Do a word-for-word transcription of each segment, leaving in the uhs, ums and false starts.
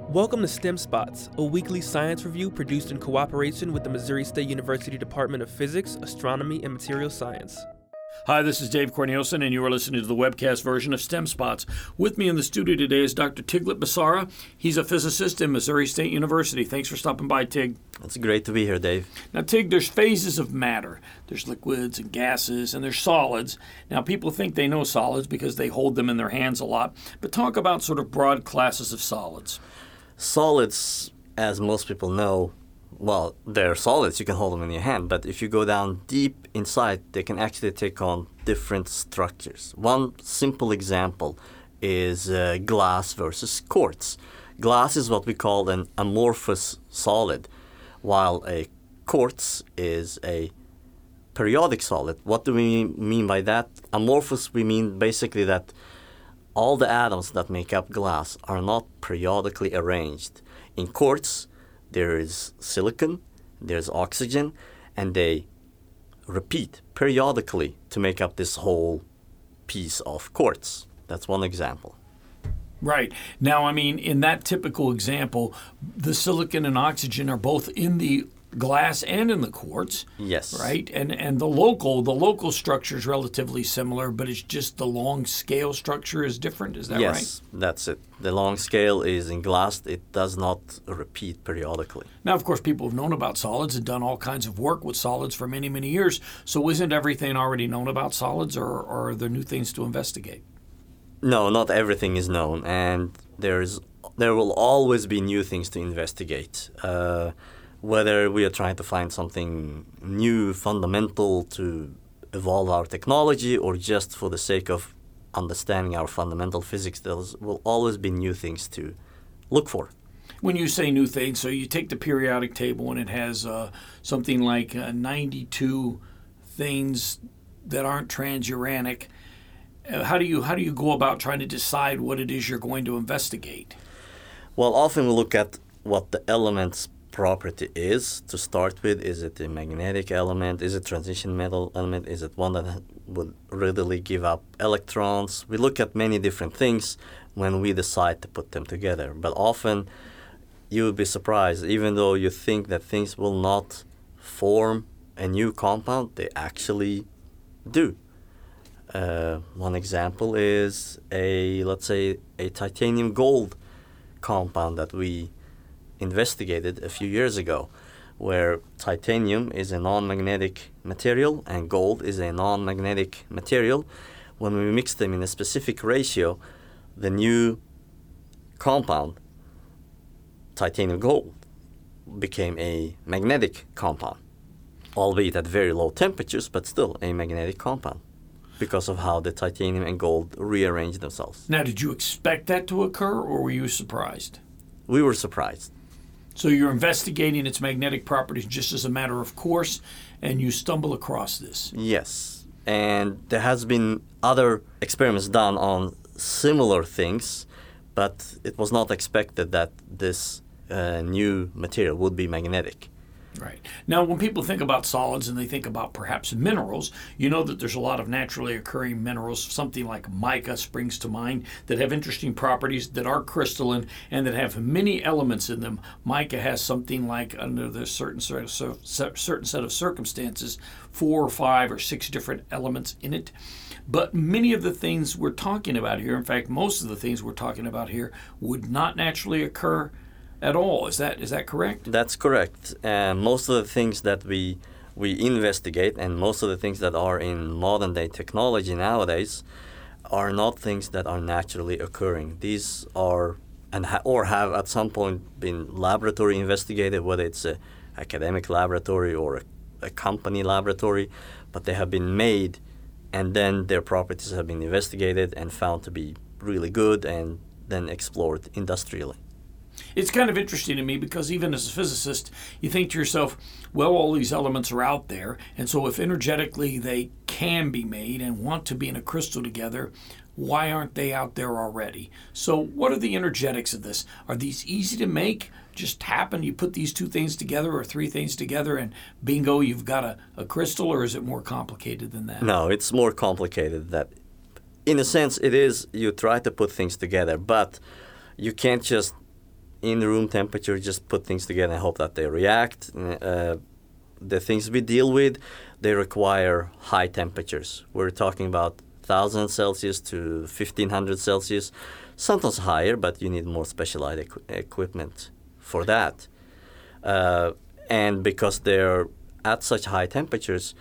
Welcome to STEM Spots, a weekly science review produced in cooperation with the Missouri State University Department of Physics, Astronomy, and Material Science. Hi, this is Dave Corneliuson, and you are listening to the webcast version of STEM Spots. With me in the studio today is Doctor Tiglat Becerra. He's a physicist in Missouri State University. Thanks for stopping by, Tig. It's great to be here, Dave. Now, Tig, there's phases of matter. There's liquids and gases, and there's solids. Now, people think they know solids because they hold them in their hands a lot, but talk about sort of broad classes of solids. Solids, as most people know, well, they're solids. You can hold them in your hand. But if you go down deep inside, they can actually take on different structures. One simple example is uh, glass versus quartz. Glass is what we call an amorphous solid, while a quartz is a periodic solid. What do we mean by that? Amorphous, we mean basically that all the atoms that make up glass are not periodically arranged. In quartz, there is silicon, there's oxygen, and they repeat periodically to make up this whole piece of quartz. That's one example. Right. Now, I mean, in that typical example, the silicon and oxygen are both in the glass and in the quartz. Yes. Right? And and the local the local structure is relatively similar, but it's just the long scale structure is different. Is that yes, right? Yes, that's it. The long scale is in glass. It does not repeat periodically. Now, of course, people have known about solids and done all kinds of work with solids for many, many years. So isn't everything already known about solids, or, or are there new things to investigate? No, not everything is known, and there's there will always be new things to investigate. Uh, whether we are trying to find something new, fundamental to evolve our technology, or just for the sake of understanding our fundamental physics, there will always be new things to look for. When you say new things, so you take the periodic table and it has uh, something like uh, ninety-two things that aren't transuranic. Uh, how do you how do you go about trying to decide what it is you're going to investigate? Well, often we look at what the element's property is to start with. Is it a magnetic element? Is it transition metal element? Is it one that would readily give up electrons? We look at many different things when we decide to put them together. But often you would be surprised, even though you think that things will not form a new compound, they actually do. Uh, one example is a, let's say, a titanium gold compound that we investigated a few years ago, where titanium is a non-magnetic material and gold is a non-magnetic material. When we mix them in a specific ratio, the new compound, titanium gold, became a magnetic compound, albeit at very low temperatures, but still a magnetic compound, because of how the titanium and gold rearrange themselves. Now, did you expect that to occur, or were you surprised? We were surprised. So you're investigating its magnetic properties just as a matter of course, and you stumble across this. Yes, and there has been other experiments done on similar things, but it was not expected that this uh, new material would be magnetic. Right. Now, when people think about solids and they think about perhaps minerals, you know that there's a lot of naturally occurring minerals. Something like mica springs to mind that have interesting properties, that are crystalline, and that have many elements in them. Mica has something like, under the certain sort of, certain set of circumstances, four or five or six different elements in it. But many of the things we're talking about here, in fact, most of the things we're talking about here, would not naturally occur at all. Is that is that correct? That's correct. Uh, most of the things that we we investigate, and most of the things that are in modern day technology nowadays, are not things that are naturally occurring. These are and ha- or have at some point been laboratory investigated, whether it's a academic laboratory or a, a company laboratory, but they have been made, and then their properties have been investigated and found to be really good, and then explored industrially. It's kind of interesting to me because even as a physicist, you think to yourself, well, all these elements are out there, and so if energetically they can be made and want to be in a crystal together, why aren't they out there already? So what are the energetics of this? Are these easy to make? Just happen, you put these two things together or three things together and bingo, you've got a, a crystal, or is it more complicated than that? No, it's more complicated. That, in a sense, it is, you try to put things together, but you can't just in room temperature, just put things together and hope that they react. Uh, the things we deal with, they require high temperatures. We're talking about one thousand Celsius to fifteen hundred Celsius, sometimes higher, but you need more specialized equ- equipment for that. Uh, and because they're at such high temperatures,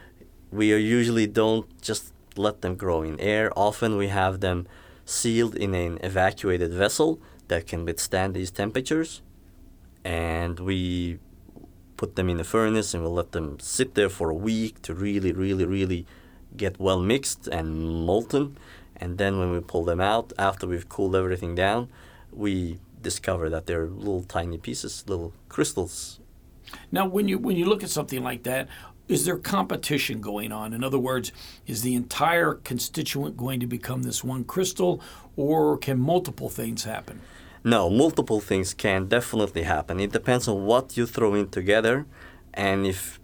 we usually don't just let them grow in air. Often we have them sealed in an evacuated vessel that can withstand these temperatures, and we put them in the furnace and we'll let them sit there for a week to really, really, really get well mixed and molten. And then when we pull them out, after we've cooled everything down, we discover that they're little tiny pieces, little crystals. Now, when you when you look at something like that, is there competition going on? In other words, is the entire constituent going to become this one crystal, or can multiple things happen? No, multiple things can definitely happen. It depends on what you throw in together, and if,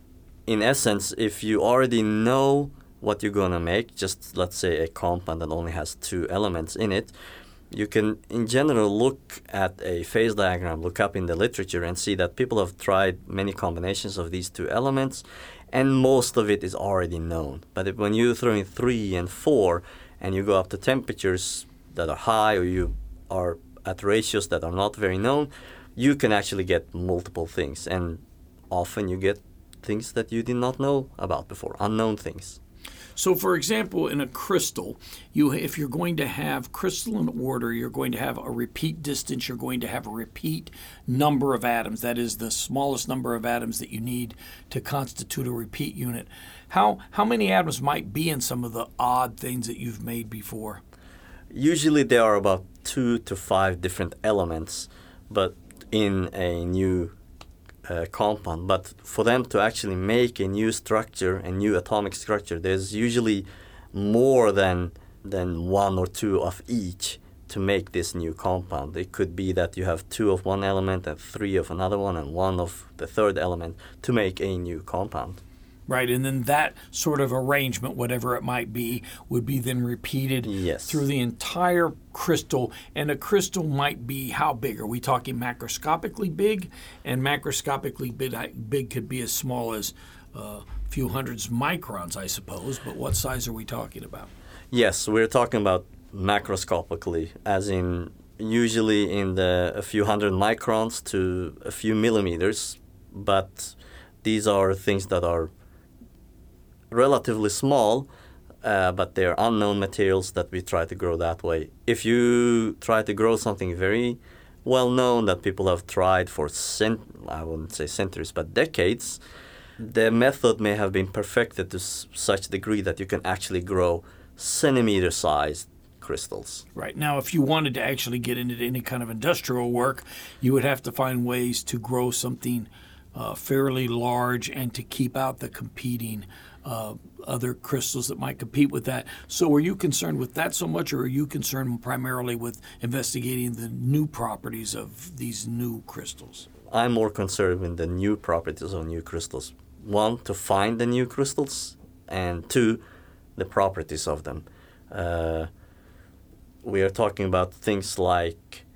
in essence, if you already know what you're going to make, just let's say a compound that only has two elements in it, you can, in general, look at a phase diagram, look up in the literature, and see that people have tried many combinations of these two elements, and most of it is already known. But if, when you throw in three and four, and you go up to temperatures that are high, or you are at ratios that are not very known, you can actually get multiple things. And often you get things that you did not know about before, unknown things. So, for example, in a crystal, you if you're going to have crystalline order, you're going to have a repeat distance, you're going to have a repeat number of atoms. That is the smallest number of atoms that you need to constitute a repeat unit. How how many atoms might be in some of the odd things that you've made before? Usually there are about two to five different elements, but in a new uh, compound. But for them to actually make a new structure, a new atomic structure, there's usually more than than one or two of each to make this new compound. It could be that you have two of one element and three of another one and one of the third element to make a new compound. Right, and then that sort of arrangement, whatever it might be, would be then repeated yes. through the entire crystal. And a crystal might be how big? Are we talking macroscopically big? And macroscopically big, big could be as small as a few hundreds microns, I suppose. But what size are we talking about? Yes, we're talking about macroscopically, as in usually in the a few hundred microns to a few millimeters. But these are things that are relatively small, uh, but they're unknown materials that we try to grow that way. If you try to grow something very well known that people have tried for cent- I wouldn't say centuries, but decades, the method may have been perfected to s- such a degree that you can actually grow centimeter-sized crystals. Right. Now, if you wanted to actually get into any kind of industrial work, you would have to find ways to grow something uh, fairly large and to keep out the competing Uh, other crystals that might compete with that. So are you concerned with that so much, or are you concerned primarily with investigating the new properties of these new crystals? I'm more concerned with the new properties of new crystals. One, to find the new crystals, and two, the properties of them. Uh, we are talking about things like,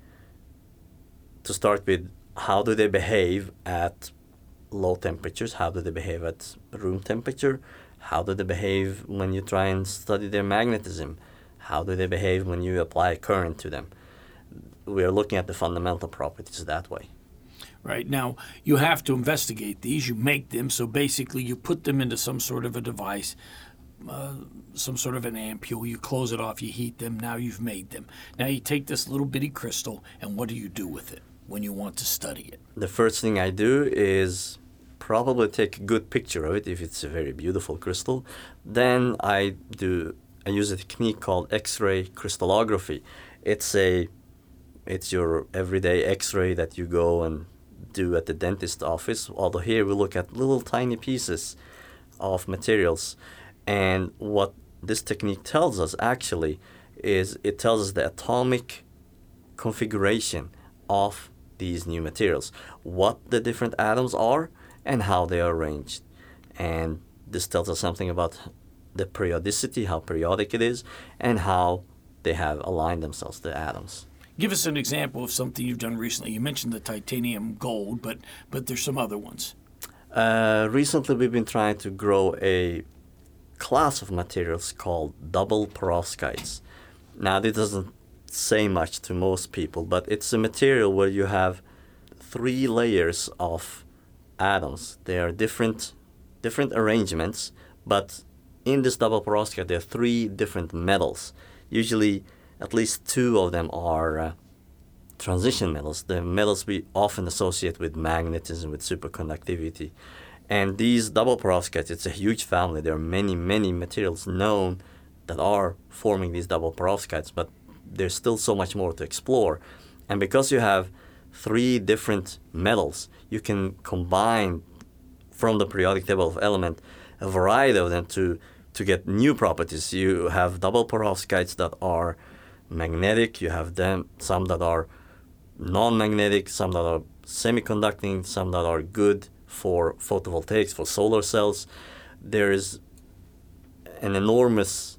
to start with, how do they behave at low temperatures? How do they behave at room temperature? How do they behave when you try and study their magnetism? How do they behave when you apply a current to them? We are looking at the fundamental properties that way. Right. Now, you have to investigate these. You make them. So basically, you put them into some sort of a device, uh, some sort of an ampule. You close it off. You heat them. Now you've made them. Now you take this little bitty crystal, and what do you do with it when you want to study it? The first thing I do is probably take a good picture of it if it's a very beautiful crystal. Then I do I use a technique called X-ray crystallography. It's a it's your everyday X-ray that you go and do at the dentist office. Although here we look at little tiny pieces of materials, and what this technique tells us actually is it tells us the atomic configuration of these new materials, what the different atoms are and how they are arranged. And this tells us something about the periodicity, how periodic it is, and how they have aligned themselves, the atoms. Give us an example of something you've done recently. You mentioned the titanium gold, but but there's some other ones. Uh, recently, we've been trying to grow a class of materials called double perovskites. Now, this doesn't say much to most people, but it's a material where you have three layers of atoms. They are different, different arrangements, but in this double perovskite, there are three different metals. Usually, at least two of them are uh, transition metals, the metals we often associate with magnetism, with superconductivity. And these double perovskites, it's a huge family. There are many, many materials known that are forming these double perovskites, but there's still so much more to explore. And because you have three different metals, you can combine from the periodic table of element a variety of them to, to get new properties. You have double perovskites that are magnetic, you have them some that are non-magnetic, some that are semiconducting, some that are good for photovoltaics, for solar cells. There is an enormous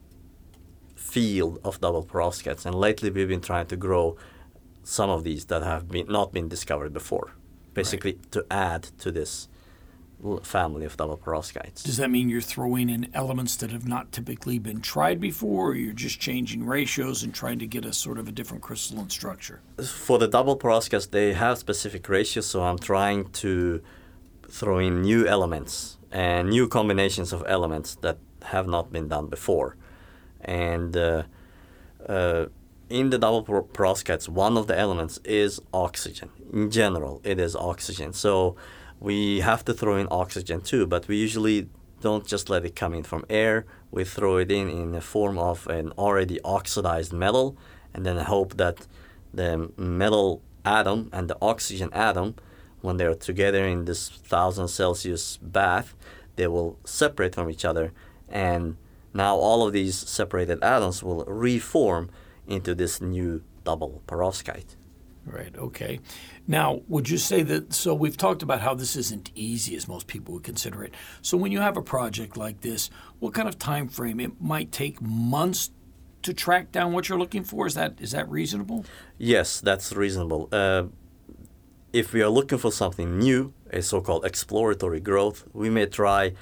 field of double perovskites, and lately we've been trying to grow some of these that have been not been discovered before, basically right. to add to this family of double perovskites. Does that mean you're throwing in elements that have not typically been tried before, or you're just changing ratios and trying to get a sort of a different crystalline structure? For the double perovskites, they have specific ratios, so I'm trying to throw in new elements and new combinations of elements that have not been done before. And uh, uh, in the double perovskites, one of the elements is oxygen. In general, it is oxygen. So we have to throw in oxygen too, but we usually don't just let it come in from air. We throw it in in the form of an already oxidized metal, and then hope that the metal atom and the oxygen atom, when they're together in this one thousand Celsius bath, they will separate from each other, and now all of these separated atoms will reform into this new double perovskite. Right, okay. Now, would you say that, so we've talked about how this isn't easy as most people would consider it. So when you have a project like this, what kind of time frame? It might take months to track down what you're looking for? Is that is that reasonable? Yes, that's reasonable. Uh, if we are looking for something new, a so-called exploratory growth, we may try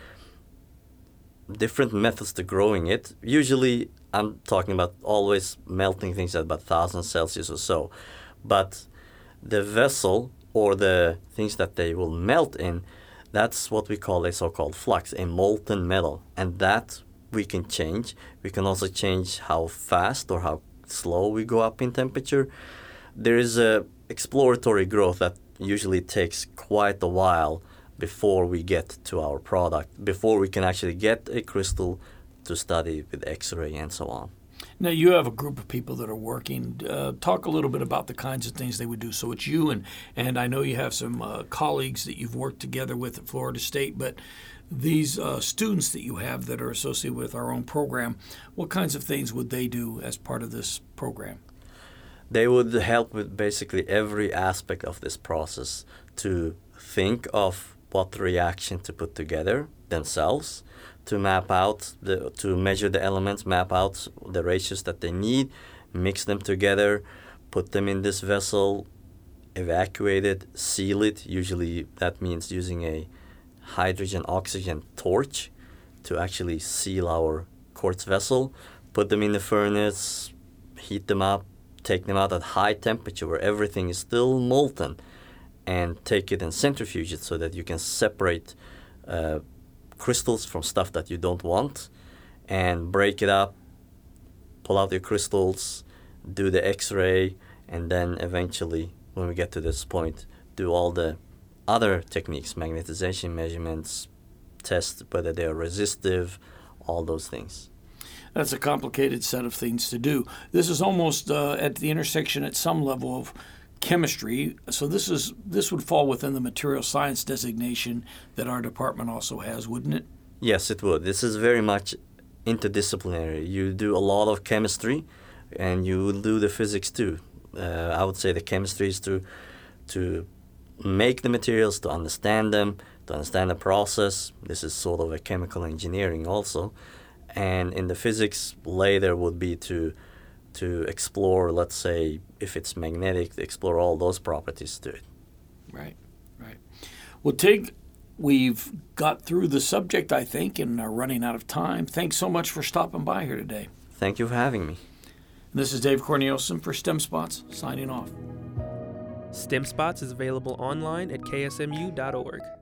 different methods to growing it. Usually, I'm talking about always melting things at about one thousand Celsius or so. But the vessel or the things that they will melt in, that's what we call a so-called flux, a molten metal. And that we can change. We can also change how fast or how slow we go up in temperature. There is a exploratory growth that usually takes quite a while before we get to our product, before we can actually get a crystal to study with X-ray and so on. Now, you have a group of people that are working. Uh, talk a little bit about the kinds of things they would do. So it's you, and, and I know you have some uh, colleagues that you've worked together with at Florida State, but these uh, students that you have that are associated with our own program, what kinds of things would they do as part of this program? They would help with basically every aspect of this process to think of what reaction to put together themselves, to map out, the, to measure the elements, map out the ratios that they need, mix them together, put them in this vessel, evacuate it, seal it. Usually that means using a hydrogen-oxygen torch to actually seal our quartz vessel, put them in the furnace, heat them up, take them out at high temperature where everything is still molten, and take it and centrifuge it so that you can separate uh, crystals from stuff that you don't want, and break it up, pull out your crystals, do the X-ray, and then eventually, when we get to this point, do all the other techniques, magnetization measurements, test whether they are resistive, all those things. That's a complicated set of things to do. This is almost uh, at the intersection at some level of chemistry. So this is this would fall within the material science designation that our department also has, wouldn't it? Yes, it would. This is very much interdisciplinary. You do a lot of chemistry, and you will do the physics too. Uh, I would say the chemistry is to to make the materials, to understand them, to understand the process. This is sort of a chemical engineering also. And in the physics later would be to to explore, let's say, if it's magnetic, to explore all those properties to it. Right, right. Well, Tig, we've got through the subject, I think, and are running out of time. Thanks so much for stopping by here today. Thank you for having me. This is Dave Corneliuson for STEM Spots, signing off. STEM Spots is available online at k s m u dot org.